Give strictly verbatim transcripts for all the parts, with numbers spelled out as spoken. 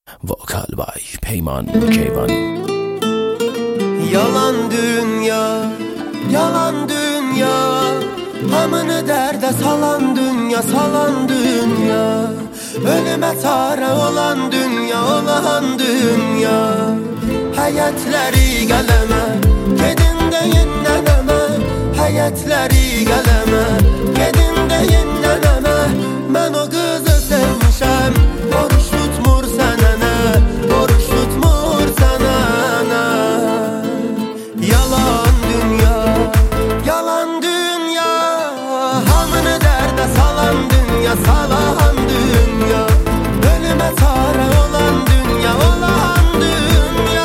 Vokal by Peyman Keyvani. Yalan dünya, yalan dünya, hamını derde salan dünya, salan dünya. Ölüme çare olan dünya, olan dünya. Hayatları gəleme, gedin de yenileme. Hayatları gəleme, gedin de yenileme. Ben o kızı sevmişem, oruç tutmur senene, oruç tutmur senene. Yalan dünya, yalan dünya, hamını derde salan dünya, salan dünya. Ölüme çare olan dünya, olan dünya.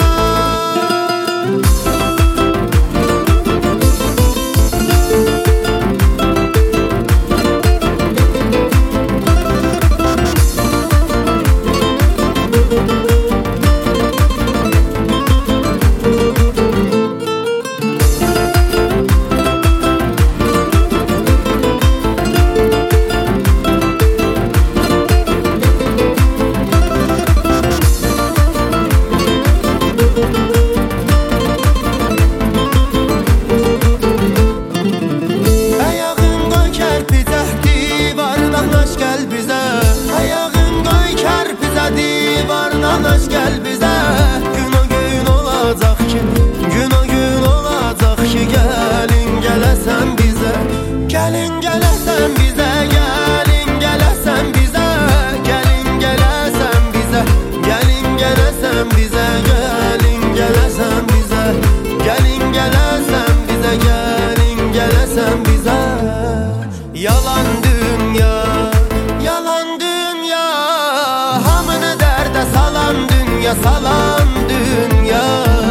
Danaş gel bize, gün o gün olacak ki, gün o gün olacak ki, gelin gelesen bize, gelin gelesen bize, gelin gelesen bize, gelin gelesen bize, gelin gelesen bize, gelin gelesen bize, gelin gelesen bize, gelin gelesen bize. Yalan dünya, yalan dünya, hamını derde salan dünya, salan dünya.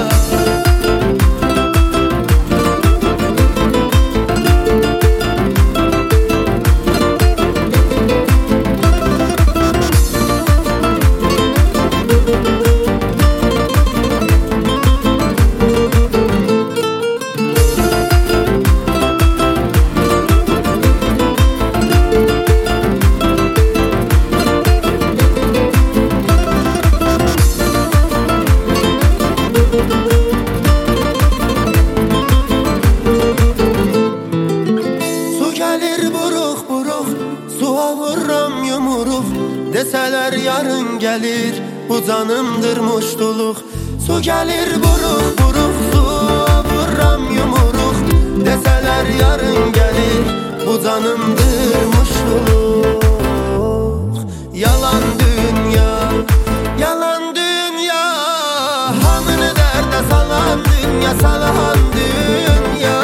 Suya vururam yumruq, deseler yarın gelir, bu canımdır muştuluq. Su gelir buruq buruq, suya vururam yumruq, deseler yarın gelir, bu canımdır muştuluq. Yalan dünya, yalan dünya, hamını derde salan dünya, salan dünya.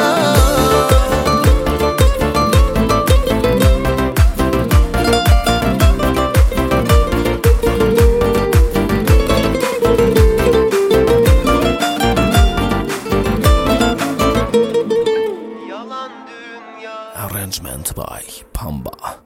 Arrangement by Pamba.